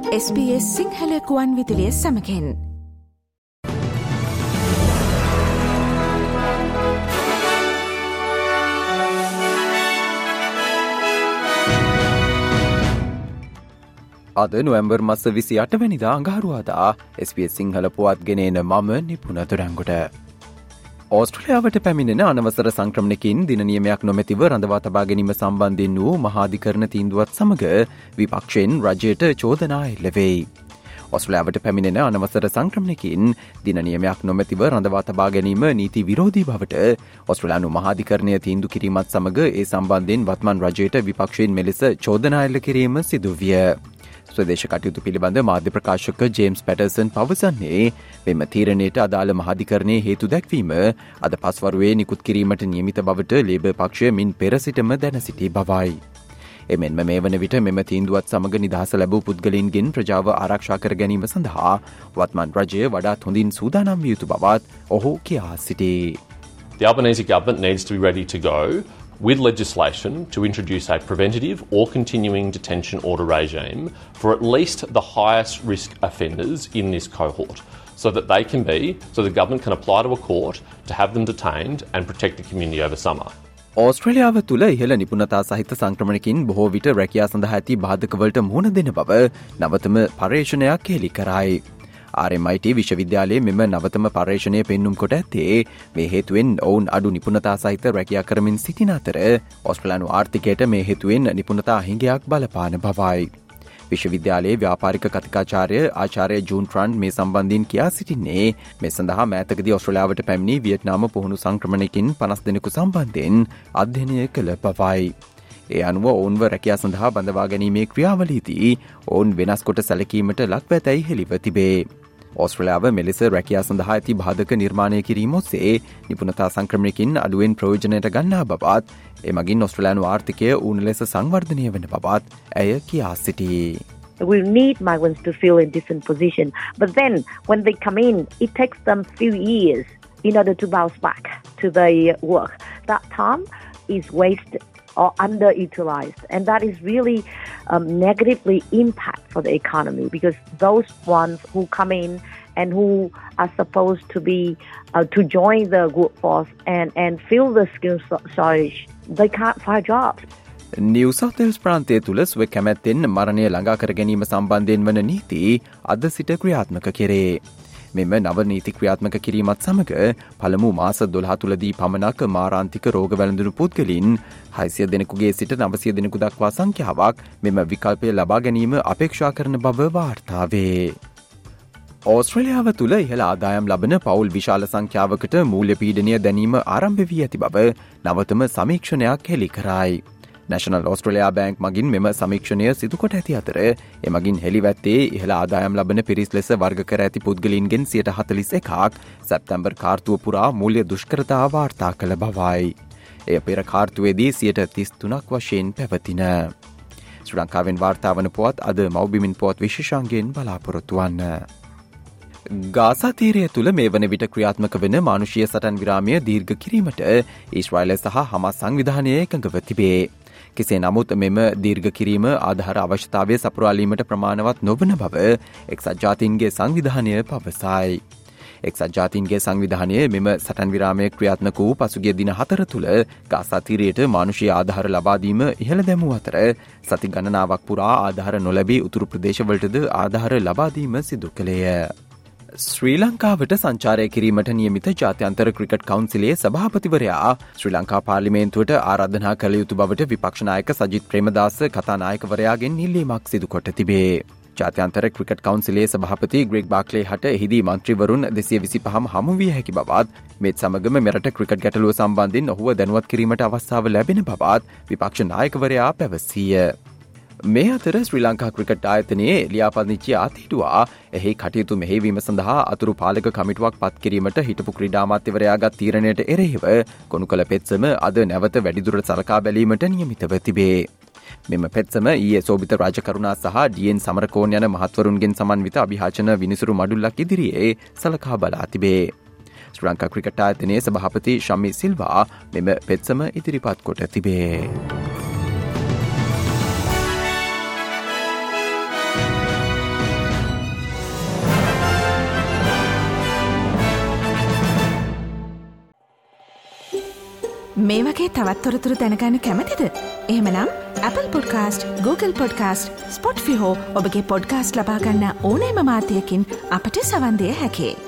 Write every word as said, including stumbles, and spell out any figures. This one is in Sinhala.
එස් බී එස් සිංහල කුවන් විදුලිය සමගින් අද නොවැම්බර් මාස විසිඅට වෙනිදා අඟහරුවාදා එස් බී එස් සිංහල පුවත් ගෙනෙන මම නිපුණ තුරංගොඩ. ඕස්ට්‍රේලියාවට පැමිණෙන අනවසර සංක්‍රමණකින් දින නියමයක් නොමැතිව රඳවා තබා ගැනීම සම්බන්ධයෙන් වූ මහාධිකරණ තීන්දුවත් සමග විපක්ෂයෙන් රජයට චෝදනා එල්ල වෙයි. ඕස්ට්‍රේලියාවට පැමිණෙන අනවසර සංක්‍රමණකින් දින නියමයක් නොමැතිව රඳවා තබා ගැනීම නීති විරෝධී බවට ඕස්ට්‍රේලියානු මහාධිකරණය තීන්දුව කිරීමත් සමග ඒ සම්බන්ධයෙන් වත්මන් රජයට විපක්ෂයෙන් මෙලෙස චෝදනා එල්ල කිරීම සිදු විය. ස්වදේශ කටයුතු පිළිබඳ මාධ්‍ය ප්‍රකාශක ජේම්ස් පැටර්සන් පවසන්නේ මෙම තීරණයට අදාළ මහාධිකරණයේ හේතු දැක්වීම අද පස්වරුවේ නිකුත් කිරීමට නියමිත බවට ලේබර් පක්ෂය මින් පෙර සිටම දැන සිටි බවයි. එමෙන්ම මේ වන විට මෙම තීන්දුවත් සමග නිදහස ලැබූ පුද්ගලයින්ගෙන් ප්‍රජාව ආරක්ෂා කර ගැනීම සඳහා වත්මන් රජය වඩාත් හොඳින් සූදානම් විය යුතු බවත් ඔහු කියා සිටී. The Albanese government needs to be ready to go with legislation to introduce a preventative or continuing detention order regime for at least the highest risk offenders in this cohort, so that they can be, so the government can apply to a court to have them detained and protect the community over summer. ඕස්ට්‍රේලියාව තුළ ඉහළ නිපුණතා සහිත සංක්‍රමණකින් බොහෝ විට රැකියා සඳහා ඇති බාධකවලට මුහුණ දෙන බව නවතම පර්යේෂණයක් හෙළි කරයි. ආර් එම් ආයි ටී විශ්වවිද්‍යාලයේ මෙම නවතම පර්යේෂණය පෙන්නුම් කොට ඇත්තේ මේ හේතුවෙන් ඔවුන් අඩු නිපුණතා සහිත රැකියා කරමින් සිටින අතර ඕස්ට්‍රේලියානු ආර්ථිකයට මේ හේතුවෙන් නිපුණතා හිඟයක් බලපාන බවයි. විශ්වවිද්‍යාලයේ ව්‍යාපාරික කතිකාචාර්ය ආචාර්ය ජූන් ට්‍රන්ඩ් මේ සම්බන්ධයෙන් කියා සිටින්නේ මේ සඳහා මෑතකදී ඕස්ට්‍රේලියාවට පැමිණි වියට්නාම පුහුණු සංක්‍රමණයකින් පනස් දෙනෙකු සම්බන්ධයෙන් අධ්‍යයනය කළ බවයි. ඒ අනුව ඔවුන්ව රැකියා සඳහා බඳවා ගැනීමේ ක්‍රියාවලීදී ඔවුන් වෙනස් කොට සැලකීමට ලක්ව ඇතැයි හෙළිව තිබේ. ඕස්ට්‍රේලියාව මෙලෙස රැකියා සඳහා ඇති බාධක නිර්මාණය කිරීම ඔස්සේ නිපුණතා සංක්‍රමණයකින් අඩුවෙන් ප්‍රයෝජනයට ගන්නා බවත් එමගින් ඕස්ට්‍රේලියානු ආර්ථිකය ඌන ලෙස සංවර්ධනය වන බවත් ඇය කියා සිටී. We need migrants to feel in decent position, but then when they come in, it takes them few years in order to bounce back to their work. That time is wasted or underutilized, and that is really um, negatively impact for the economy, because those ones who come in and who are supposed to be uh, to join the workforce and and fill the skill shortage, they can't find jobs. New South Wales ප්‍රාන්තය තුළ ස්ව කැමැත්තෙන් මරණය ළඟා කර ගැනීම සම්බන්ධයෙන් වන නීති අද සිට ක්‍රියාත්මක කෙරේ. මෙම නව නීති ක්‍රියාත්මක කිරීමත් සමග පළමු මාස දොළහ තුළදී පමණක් මාරාන්තික රෝග වැළඳුණු පුද්ගලින් හයසිය දෙනෙකුගේ සිට නවසිය දෙනෙකු දක්වා සංඛ්‍යාවක් මෙම විකල්පය ලබා ගැනීම අපේක්ෂා කරන බව වාර්තා වේ. ඕස්ට්‍රේලියාව තුළ ඉහළ ආදායම් ලබන පවුල් විශාල සංඛ්‍යාවකට මූල්‍ය පීඩනය දැනීම ආරම්භ වී ඇති බව නවතම සමීක්ෂණයක් හෙළි කරයි. නැෂනල් ඕස්ට්‍රේලියා බැංක් මගින් මෙම සමීක්ෂණය සිදුකොට ඇති අතර එමගින් හෙළිවැත්තේ ඉහළ ආදායම් ලබන පිරිස් ලෙස වර්ග කර ඇති පුද්ගලයින්ගෙන් සියයට හතළිස් එකක් සැප්තැම්බර් කාර්තුව පුරා මූල්‍ය දුෂ්කරතා වාර්තා කළ බවයි. එය පෙර කාර්තුවේදී සියයට තිස් තුනක් වශයෙන් පැවතින. ශ්‍රී ලංකාවෙන් වාර්තා වන පුවත් අද මව්බිමින් පුවත් විශේෂාංගයෙන් බලාපොරොත්තු වන්න. ගාසා තීරය තුළ මේ වන විට ක්‍රියාත්මක වෙන මානුෂීය සටන් විරාමය දීර්ඝ කිරීමට ඊශ්‍රායලය සහ හමාස් සංවිධානය එකඟව තිබේ. කෙසේ නමුත් මෙම දීර්ඝ කිරීම ආධාර අවශ්‍යතාවය සපුරාලීමට ප්‍රමාණවත් නොවන බව එක්සත් ජාතීන්ගේ සංවිධානය පවසයි. එක්සත් ජාතීන්ගේ සංවිධානය මෙම සටන් විරාමය ක්‍රියාත්මක වූ පසුගිය දින හතර තුළ ගාසා තීරයට මානුෂීය ආධාර ලබාදීම ඉහළ දැමූ අතර සති ගණනාවක් පුරා ආධාර නොලැබී උතුරු ප්‍රදේශවලටද ආධාර ලබාදීම සිදු කළේය. ශ්‍රී ලංකාවට සංචාරය කිරීමට නියමිත ජාත්‍යන්තර ක්‍රිකට් කවුන්සිලේ සභාපතිවරයා ශ්‍රී ලංකා පාර්ලිමේන්තුවට ආරාධනා කළ යුතු බවට විපක්ෂ නායක සජිත් ප්‍රේමදාස කතානායකවරයාගෙන් ඉල්ලීමක් සිදු කොට තිබේ. ජාත්‍යන්තර ක්‍රිකට් කවුන්සිලේ සභාපති ග්‍රෙග් බාක්ලේ හට එහිදී මන්ත්‍රීවරුන් දෙසිය විසිපහම හමු විය හැකි බවත් මේත් සමගම මෙරට ක්‍රිකට් ගැටලුව සම්බන්ධයෙන් ඔහුව දැනුවත් කිරීමට අවස්ථාව ලැබෙන බවත් විපක්ෂ නායකවරයා පැවසීය. මේ අතර ශ්‍රී ලංකා ක්‍රිකට් ආයතනයේ ලියාපදිංචි ආතීටුවා එහි කටයුතු මෙහෙවීම සඳහා අතුරු පාලක කමිටුවක් පත් කිරීමට හිටපු ක්‍රීඩා අමාත්‍යවරයාගත් තීරණයට එරෙහිව කොණුකල පෙත්සම අද නැවත වැඩිදුරට සලකා බැලීමට නියමිතව තිබේ. මෙම පෙත්සම ඊයේ සෝබිත රාජකරුණා සහ ඩී.එන්. සමරකෝන් යන මහත්වරුන්ගෙන් සමන්විත අභියාචන විනිසුරු මඩුල්ලක් ඉදිරියේ සලකා බලා තිබේ. ශ්‍රී ලංකා ක්‍රිකට් ආයතනයේ සභාපති ශමි සිල්වා මෙම පෙත්සම ඉදිරිපත් කොට තිබේ. මේ වගේ තවත් තොරතුරු දැනගන්න කැමතිද? එහෙමනම් Apple Podcast, Google Podcast, Spotify හෝ ඔබගේ පොඩ්කාස්ට් ලබා ගන්න ඕනෑම මාධ්‍යයකින් අපට සවන් දෙය හැකියි.